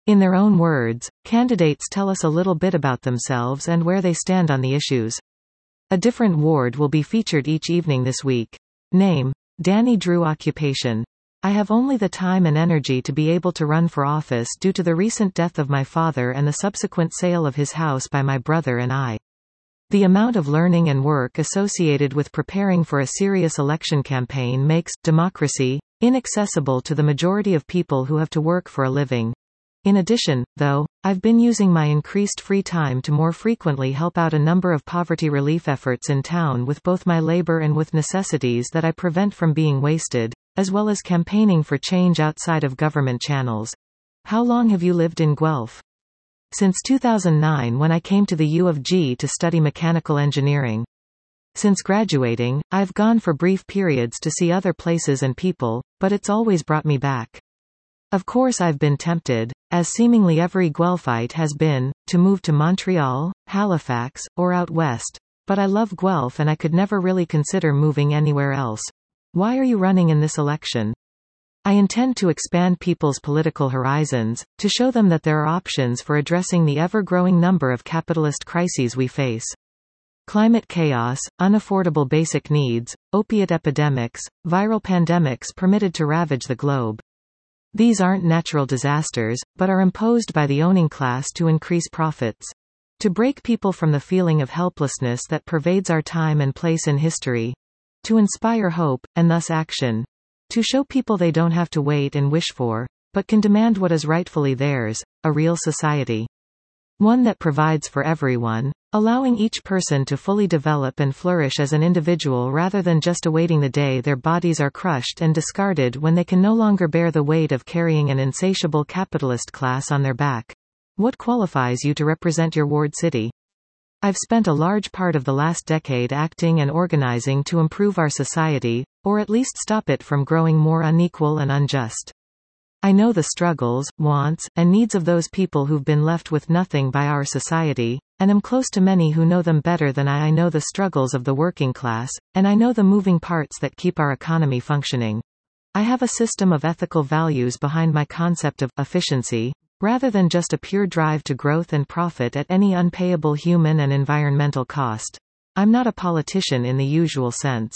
In their own words, candidates tell us a little bit about themselves and where they stand on the issues. A different ward will be featured each evening this week. Name: Danny Drew. Occupation: I have only the time and energy to be able to run for office due to the recent death of my father and the subsequent sale of his house by my brother and I. The amount of learning and work associated with preparing for a serious election campaign makes democracy inaccessible to the majority of people who have to work for a living. In addition, though, I've been using my increased free time to more frequently help out a number of poverty relief efforts in town with both my labor and with necessities that I prevent from being wasted, as well as campaigning for change outside of government channels. How long have you lived in Guelph? Since 2009, when I came to the U of G to study mechanical engineering. Since graduating, I've gone for brief periods to see other places and people, but it's always brought me back. Of course I've been tempted, as seemingly every Guelphite has been, to move to Montreal, Halifax, or out west. But I love Guelph and I could never really consider moving anywhere else. Why are you running in this election? I intend to expand people's political horizons, to show them that there are options for addressing the ever-growing number of capitalist crises we face. Climate chaos, unaffordable basic needs, opiate epidemics, viral pandemics permitted to ravage the globe. These aren't natural disasters, but are imposed by the owning class to increase profits. To break people from the feeling of helplessness that pervades our time and place in history. To inspire hope, and thus action. To show people they don't have to wait and wish for, but can demand what is rightfully theirs, a real society. One that provides for everyone, allowing each person to fully develop and flourish as an individual rather than just awaiting the day their bodies are crushed and discarded when they can no longer bear the weight of carrying an insatiable capitalist class on their back. What qualifies you to represent your ward city? I've spent a large part of the last decade acting and organizing to improve our society, or at least stop it from growing more unequal and unjust. I know the struggles, wants, and needs of those people who've been left with nothing by our society, and am close to many who know them better than I. I know the struggles of the working class, and I know the moving parts that keep our economy functioning. I have a system of ethical values behind my concept of efficiency, rather than just a pure drive to growth and profit at any unpayable human and environmental cost. I'm not a politician in the usual sense.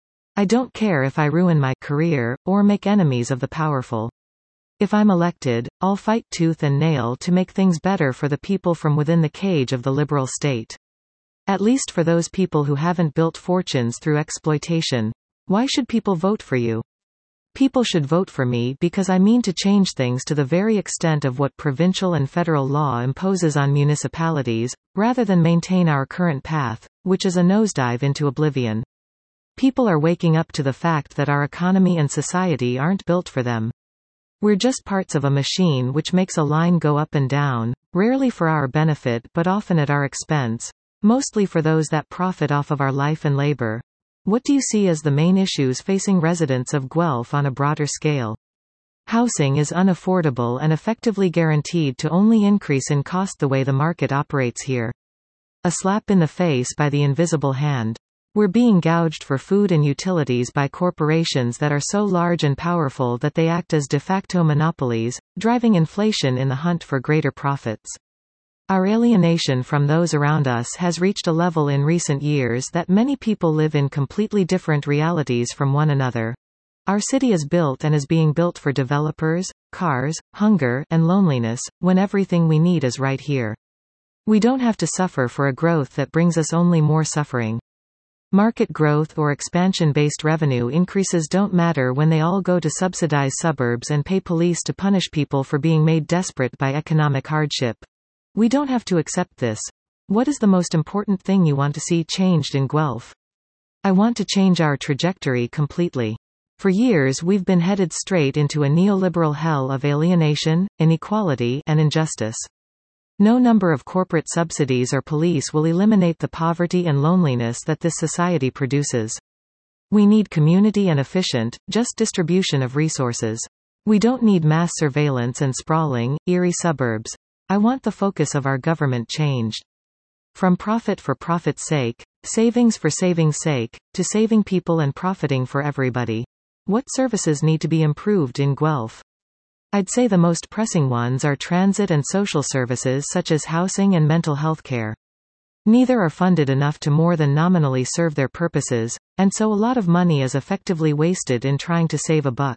I don't care if I ruin my career, or make enemies of the powerful. If I'm elected, I'll fight tooth and nail to make things better for the people from within the cage of the liberal state. At least for those people who haven't built fortunes through exploitation. Why should people vote for you? People should vote for me because I mean to change things to the very extent of what provincial and federal law imposes on municipalities, rather than maintain our current path, which is a nosedive into oblivion. People are waking up to the fact that our economy and society aren't built for them. We're just parts of a machine which makes a line go up and down, rarely for our benefit but often at our expense, mostly for those that profit off of our life and labor. What do you see as the main issues facing residents of Guelph on a broader scale? Housing is unaffordable and effectively guaranteed to only increase in cost the way the market operates here. A slap in the face by the invisible hand. We're being gouged for food and utilities by corporations that are so large and powerful that they act as de facto monopolies, driving inflation in the hunt for greater profits. Our alienation from those around us has reached a level in recent years that many people live in completely different realities from one another. Our city is built and is being built for developers, cars, hunger, and loneliness, when everything we need is right here. We don't have to suffer for a growth that brings us only more suffering. Market growth or expansion-based revenue increases don't matter when they all go to subsidize suburbs and pay police to punish people for being made desperate by economic hardship. We don't have to accept this. What is the most important thing you want to see changed in Guelph? I want to change our trajectory completely. For years we've been headed straight into a neoliberal hell of alienation, inequality, and injustice. No number of corporate subsidies or police will eliminate the poverty and loneliness that this society produces. We need community and efficient, just distribution of resources. We don't need mass surveillance and sprawling, eerie suburbs. I want the focus of our government changed. From profit for profit's sake, savings for saving's sake, to saving people and profiting for everybody. What services need to be improved in Guelph? I'd say the most pressing ones are transit and social services such as housing and mental health care. Neither are funded enough to more than nominally serve their purposes, and so a lot of money is effectively wasted in trying to save a buck.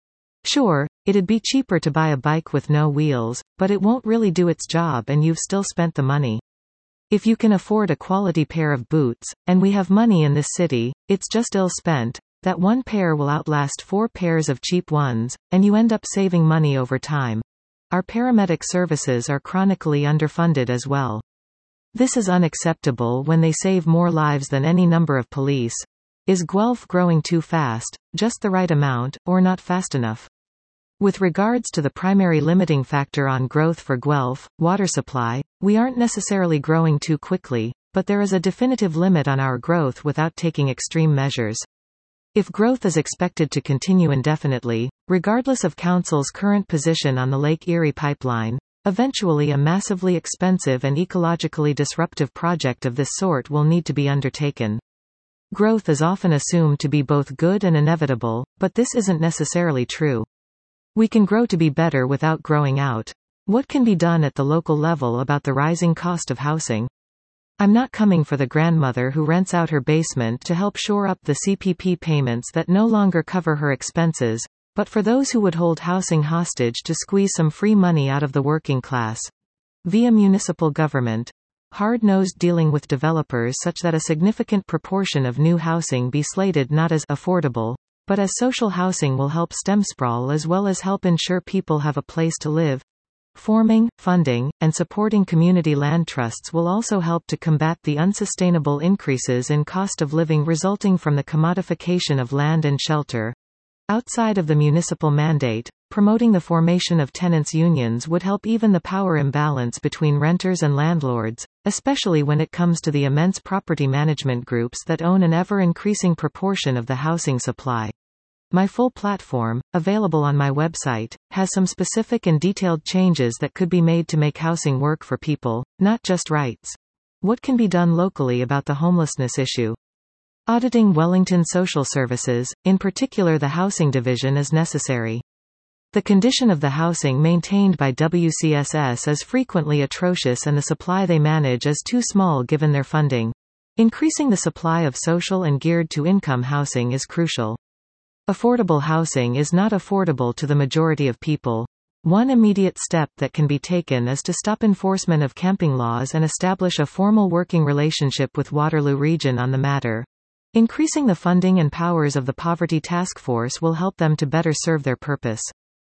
Sure, it'd be cheaper to buy a bike with no wheels, but it won't really do its job and you've still spent the money. If you can afford a quality pair of boots, and we have money in this city, it's just ill spent. That one pair will outlast 4 pairs of cheap ones, and you end up saving money over time. Our paramedic services are chronically underfunded as well. This is unacceptable when they save more lives than any number of police. Is Guelph growing too fast, just the right amount, or not fast enough? With regards to the primary limiting factor on growth for Guelph, water supply, we aren't necessarily growing too quickly, but there is a definitive limit on our growth without taking extreme measures. If growth is expected to continue indefinitely, regardless of Council's current position on the Lake Erie pipeline, eventually a massively expensive and ecologically disruptive project of this sort will need to be undertaken. Growth is often assumed to be both good and inevitable, but this isn't necessarily true. We can grow to be better without growing out. What can be done at the local level about the rising cost of housing? I'm not coming for the grandmother who rents out her basement to help shore up the CPP payments that no longer cover her expenses, but for those who would hold housing hostage to squeeze some free money out of the working class. Via municipal government. Hard-nosed dealing with developers such that a significant proportion of new housing be slated not as affordable, but as social housing will help stem sprawl as well as help ensure people have a place to live. Forming, funding, and supporting community land trusts will also help to combat the unsustainable increases in cost of living resulting from the commodification of land and shelter. Outside of the municipal mandate, promoting the formation of tenants' unions would help even the power imbalance between renters and landlords, especially when it comes to the immense property management groups that own an ever-increasing proportion of the housing supply. My full platform, available on my website, has some specific and detailed changes that could be made to make housing work for people, not just rights. What can be done locally about the homelessness issue? Auditing Wellington Social Services, in particular the housing division, is necessary. The condition of the housing maintained by WCSS is frequently atrocious and the supply they manage is too small given their funding. Increasing the supply of social and geared-to-income housing is crucial. Affordable housing is not affordable to the majority of people. One immediate step that can be taken is to stop enforcement of camping laws and establish a formal working relationship with Waterloo Region on the matter. Increasing the funding and powers of the Poverty Task Force will help them to better serve their purpose.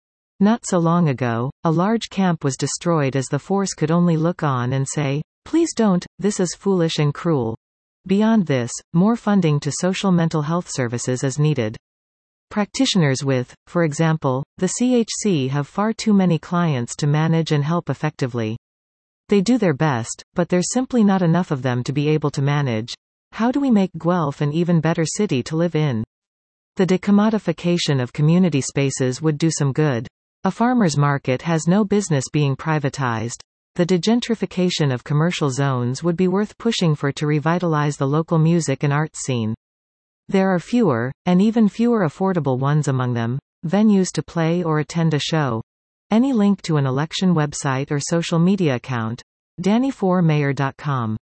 Not so long ago, a large camp was destroyed as the force could only look on and say, "Please don't, this is foolish and cruel." Beyond this, more funding to social mental health services is needed. Practitioners with, for example, the CHC have far too many clients to manage and help effectively. They do their best, but there's simply not enough of them to be able to manage. How do we make Guelph an even better city to live in? The decommodification of community spaces would do some good. A farmer's market has no business being privatized. The degentrification of commercial zones would be worth pushing for to revitalize the local music and arts scene. There are fewer, and even fewer affordable ones among them, venues to play or attend a show. Any link to an election website or social media account? Danny4Mayor.com